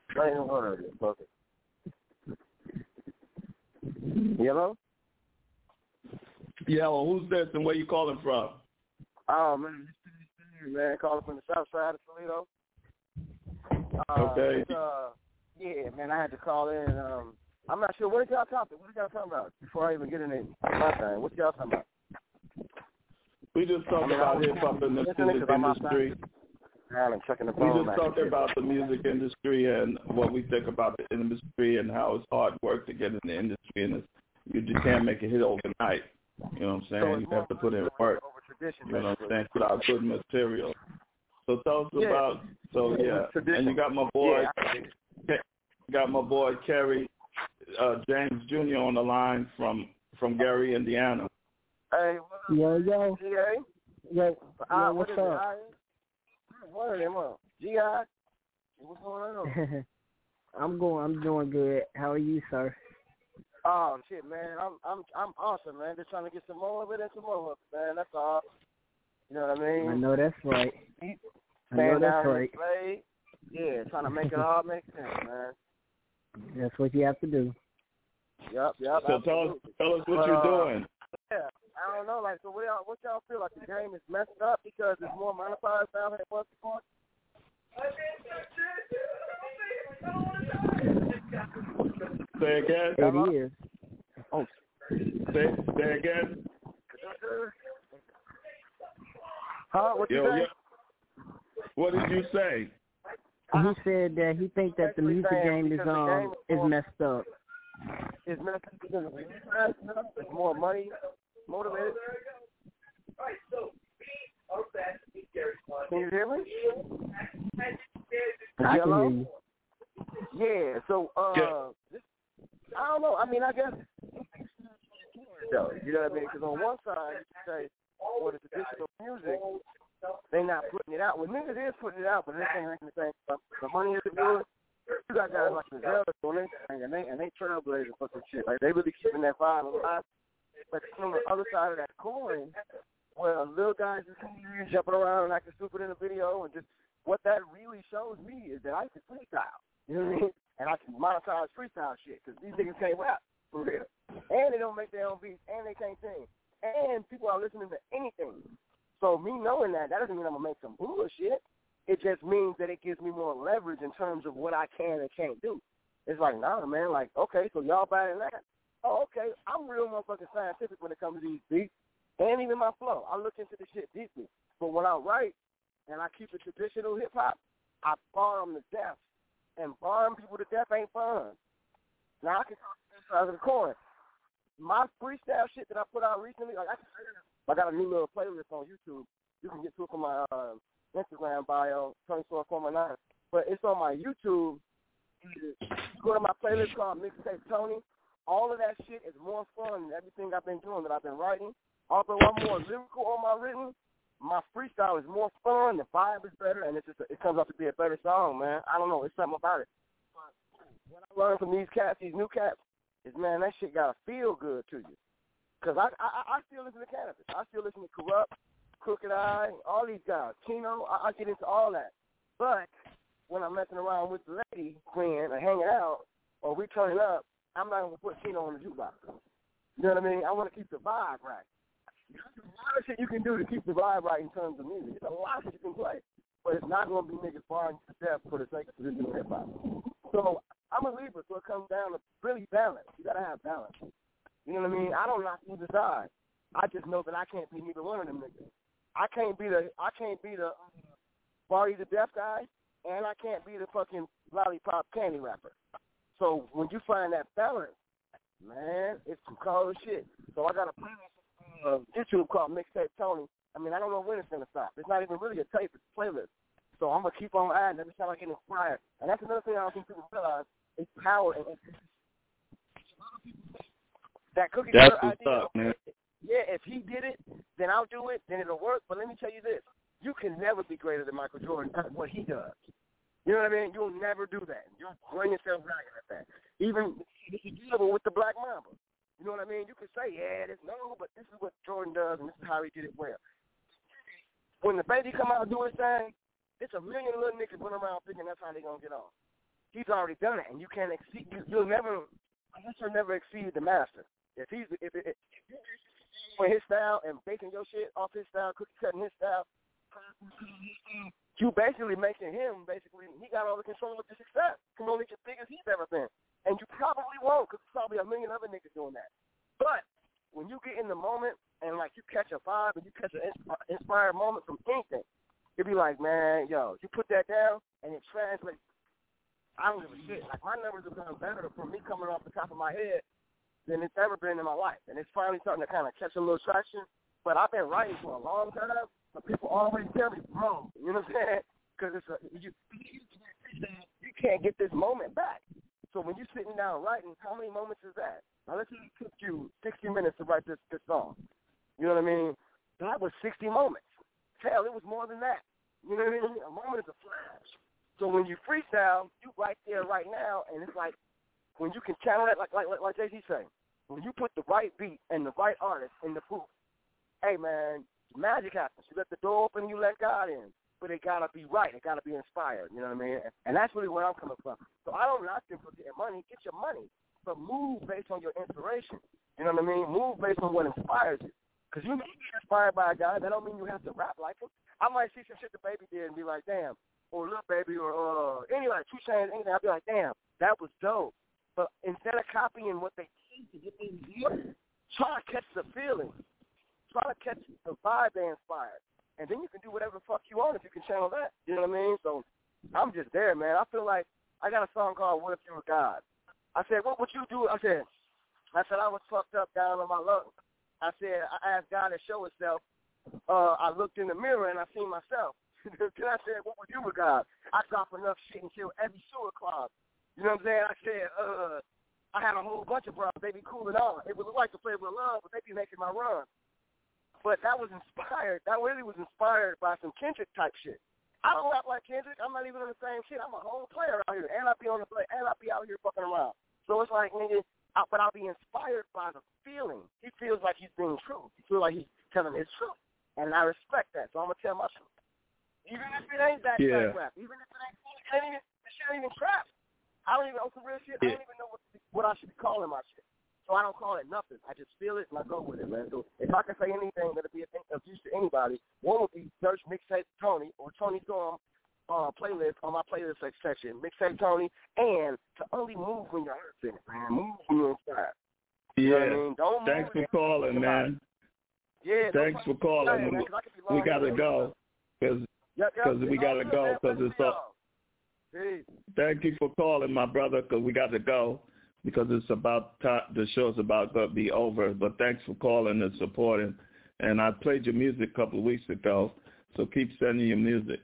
Yellow? Yellow, who's this and where you calling from? Oh, man, man, calling from the south side of Toledo. Uh, okay. Uh, yeah, man, I had to call in. Um, I'm not sure. What did y'all talk about? What did y'all talking about? Before I even get into my thing, what y'all talking about? We just talking I mean, about hip-hop in the music industry. I'm checking the we phone. just back talking about the music industry and what we think about the industry and how it's hard work to get in the industry, and it's, you just can't make a hit overnight. You know what I'm saying? So you have to put in work. You know what I'm saying? Put out good material. So tell us yeah. about. So yeah, and you got my boy. Yeah. Got my boy Kerry uh, James Junior on the line from from Gary, Indiana. Hey, yo yo yo yo, uh, what's what up? What are them up? G I, what's going on? I'm going. I'm doing good. How are you, sir? Oh shit, man, I'm I'm I'm awesome, man. Just trying to get some more of it and some more of it, man. That's all. You know what I mean? I know that's right. I know that's right. Play. Yeah, trying to make it all make sense, man. That's what you have to do. Yep, yep. So tell us, tell us what but, you're uh, doing. Yeah, I don't know. Like, so what y'all, what y'all feel like the game is messed up because it's more monetized now than it was before? Say again. It is. Oh, say, say again. Huh? What you Yo, say? yo, what did you say? He said that he thinks that the music game is um is messed up. It's messed up because it's more money motivated. Can you hear me? I Hello? can hear you. Yeah, so, uh, yeah. I don't know. I mean, I guess, so, you know what I mean? Because on one side, you can say, well, the traditional music, they not putting it out. Well, niggas is putting it out, but they ain't making the same stuff. The money isn't good. You got guys like the Zelda doing anything, and they, and they trailblazing for some shit. Like, they really keeping that vibe alive. But on the other side of that coin, well, little guys just jumping around and acting stupid in a video, and just what that really shows me is that I can freestyle. You know what I mean? And I can monetize freestyle shit, because these niggas can't rap, for real. And they don't make their own beats, and they can't sing. And people are listening to anything. So me knowing that, that doesn't mean I'm going to make some bullshit. It just means that it gives me more leverage in terms of what I can and can't do. It's like, nah, man, like, okay, so y'all buying that? Oh, okay, I'm real motherfucking scientific when it comes to these beats, and even my flow. I look into the shit deeply. But when I write and I keep it traditional hip-hop, I bar them to death. And barring people to death ain't fun. Now, I can talk to this side of the coin. My freestyle shit that I put out recently, like I, I got a new little playlist on YouTube. You can get to it from my uh, Instagram bio, Tony Store four one nine. But it's on my YouTube. Go to my playlist called Mixtape Tony. All of that shit is more fun than everything I've been doing that I've been writing. Although I'm more lyrical on my written, my freestyle is more fun, the vibe is better, and it's just a, it comes out to be a better song, man. I don't know, it's something about it. What I learned from these cats, these new cats, is, man, that shit gotta feel good to you. Because I, I I still listen to Cannabis. I still listen to Corrupt, Crooked Eye, all these guys. Chino, I, I get into all that. But when I'm messing around with the lady friend or hanging out or we turning up, I'm not going to put Chino on the jukebox. You know what I mean? I want to keep the vibe right. There's a lot of shit you can do to keep the vibe right in terms of music. There's a lot of shit you can play. But it's not going to be niggas barring to death for the sake of traditional hip-hop. So I'm a Libra, so it comes down to really balance. You got to have balance. You know what I mean? I don't knock either side. I just know that I can't be neither one of them niggas. I can't be the I can't be the bar you to death guy, and I can't be the fucking lollipop candy rapper. So when you find that balance, man, it's some cold shit. So I got a playlist on uh, YouTube called Mixtape Tony. I mean, I don't know when it's gonna stop. It's not even really a tape; it's a playlist. So I'm gonna keep on adding every time I get inspired. And that's another thing I don't think people realize: it's power. And that cookie That's cutter what's idea. up, man. Yeah, if he did it, then I'll do it. Then it'll work. But let me tell you this: you can never be greater than Michael Jordan at what he does. You know what I mean? You'll never do that. You'll bring yourself back at that. Even if you deal with the Black Mamba. You know what I mean? You can say, yeah, this no, but this is what Jordan does, and this is how he did it well. When the baby come out and do his thing, it's a million little niggas running around thinking that's how they're going to get off. He's already done it, and you can't exceed, you, you'll never, I guess you'll never exceed the master. If he's, if, if, if you're doing his style and baking your shit off his style, cookie cutting his style, you basically making him, basically, he got all the control of the success. You can only get big as he's ever been. And you probably won't, because there's probably a million other niggas doing that. But when you get in the moment and, like, you catch a vibe and you catch an inspired moment from anything, you'll be like, man, yo, you put that down and it translates. I don't give a shit. Like, my numbers have done better from me coming off the top of my head than it's ever been in my life. And it's finally starting to kind of catch a little traction. But I've been writing for a long time, but people always tell me, bro, you know what I'm saying? Because it's a, you, you can't get this moment back. So when you're sitting down writing, how many moments is that? Now, let's say it took you sixty minutes to write this, this song. You know what I mean? That was sixty moments. Hell, it was more than that. You know what I mean? A moment is a flash. So when you freestyle, you right there right now, and it's like when you can channel that, like like like, like Jay-Z say, when you put the right beat and the right artist in the booth, hey, man, magic happens. You let the door open and you let God in. But it got to be right. It got to be inspired. You know what I mean? And that's really where I'm coming from. So I don't knock them for getting money. Get your money. But move based on your inspiration. You know what I mean? Move based on what inspires you. Because you may get inspired by a guy. That don't mean you have to rap like him. I might see some shit the Baby did and be like, damn. Or Lil Baby or uh, any like two Chainz, anything. I'll be like, damn, that was dope. But instead of copying what they did to get things good, try to catch the feeling. Try to catch the vibe they inspired. And then you can do whatever the fuck you want if you can channel that. You know what I mean? So I'm just there, man. I feel like I got a song called What If You Were God? I said, what would you do? I said, I said I was fucked up down on my luck. I said, I asked God to show himself. Uh, I looked in the mirror and I seen myself. Then I said, what would you regard? I drop enough shit and kill every sewer clog. You know what I'm saying? I said, uh, I had a whole bunch of brothers. They be cooling on. It would look like the Flavor of Love, but they be making my run. But that was inspired. That really was inspired by some Kendrick type shit. I don't rap like Kendrick. I'm not even on the same shit. I'm a whole player out here, and I be on the play, and I be out here fucking around. So it's like, nigga, I, but I'll be inspired by the feeling. He feels like he's being true. He feels like he's telling his truth, and I respect that. So I'm gonna tell my truth, even if it ain't that yeah. type rap, even if it ain't, it ain't even, the shit ain't even trap. I don't even know some real shit. I don't even know what what I should be calling my shit. So I don't call it nothing. I just feel it and I go with it, man. So if I can say anything that'll be of use to anybody, one would be search Mixtape Tony or Tony Storm uh, playlist on my playlist section, Mixtape Tony, and to only move when you're hurting, man. Move when you're inspired. Yeah. You know what I mean? Don't Thanks move for calling, man. Yeah. Thanks for calling. Man, we we got to go because yep, yep. we got to go because it's all. Peace. Thank you for calling, my brother, because we got to go because it's about time. The show's about to be over. But thanks for calling and supporting. And I played your music a couple of weeks ago, so keep sending your music.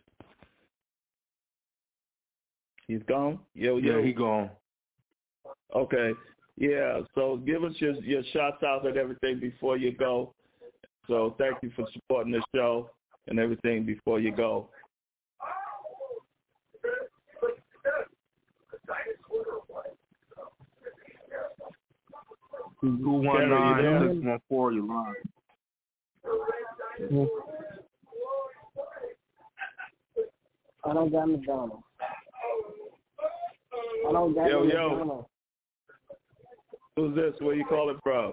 He's gone? Yo, yo. Yeah, he gone. Okay. Yeah, so give us your, your shots out and everything before you go. So thank you for supporting the show and everything before you go. Two one nine six one four, you're live. I don't got McDonald's. I don't got yo, McDonald's. Yo. Who's this? Where you calling from?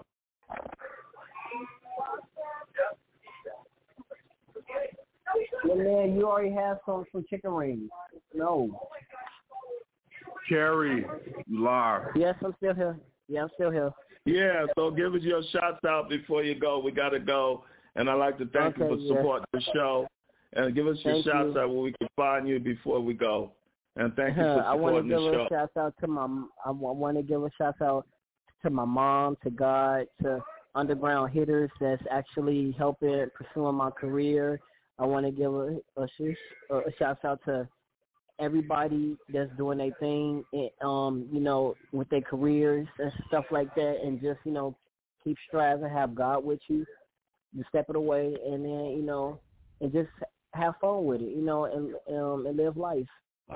Yeah, man, you already have some some chicken wings. No. Cherry, you live. Yes, I'm still here. Yeah, I'm still here. Yeah, so give us your shots out before you go. We got to go. And I'd like to thank okay, you for yeah. supporting the show. And give us your thank shots you. out where we can find you before we go. And thank you for I want to supporting give the a show. shout out to my. I want to give a shout out to my mom, to God, to Underground Hitters that's actually helping pursuing my career. I want to give a, a, a, a shout out to everybody that's doing their thing, um, you know, with their careers and stuff like that, and just, you know, keep striving, have God with you, you step it away, and then, you know, and just have fun with it, you know, and um, and live life.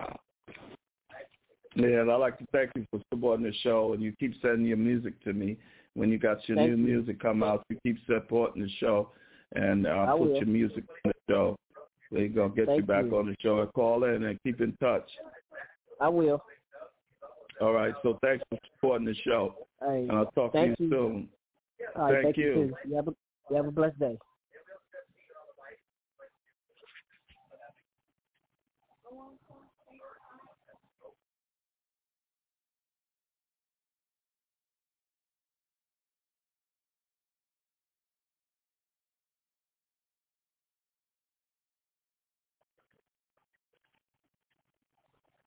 Yeah, and I'd like to thank you for supporting the show, and you keep sending your music to me. When you got your thank new you. music come out, you keep supporting the show, and uh, I put will. your music on the show. We're going to get thank you back you. on the show and call in and keep in touch. I will. All right, so thanks for supporting the show, Hey, and I'll talk to you, you soon. All right, thank, thank you. you. Too. You have a, you have a blessed day.